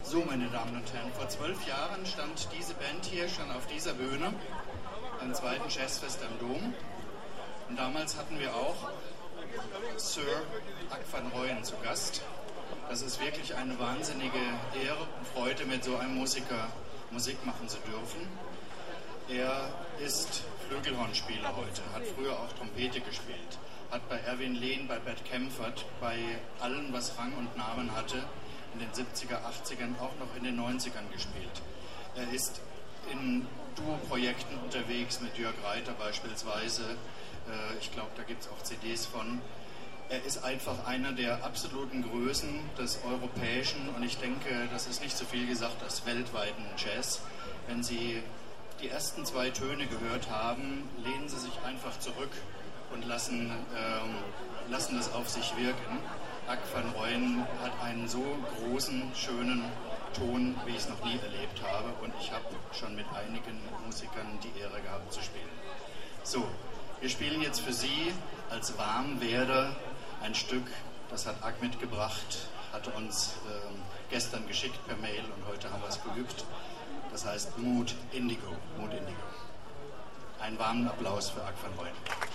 So, meine Damen und Herren, vor 12 Jahren stand diese Band hier schon auf dieser Bühne beim zweiten Jazzfest am Dom. Und damals hatten wir auch Sir Ak van Rooyen zu Gast. Das ist wirklich eine wahnsinnige Ehre und Freude, mit so einem Musiker Musik machen zu dürfen. Er ist Flügelhornspieler heute, hat früher auch Trompete gespielt, hat bei Erwin Lehn, bei Bert Kaempfert, bei allem, was Rang und Namen hatte, in den 70er, 80ern, auch noch in den 90ern gespielt. Er ist in Duo-Projekten unterwegs mit Jörg Reiter beispielsweise. Ich glaube, da gibt es auch CDs von. Er ist einfach einer der absoluten Größen des europäischen und ich denke, das ist nicht so viel gesagt, des weltweiten Jazz. Wenn Sie die ersten 2 Töne gehört haben, lehnen Sie sich einfach zurück und lassen das auf sich wirken. Ak van Rooyen hat einen so großen, schönen Ton, wie ich es noch nie erlebt habe und ich habe schon mit einigen Musikern die Ehre gehabt zu spielen. So, wir spielen jetzt für Sie als Warmwerder ein Stück, das hat Ak mitgebracht, hatte uns gestern geschickt per Mail und heute haben wir es geübt. Das heißt Mood Indigo. Mood Indigo. Einen warmen Applaus für Ak van Rooyen.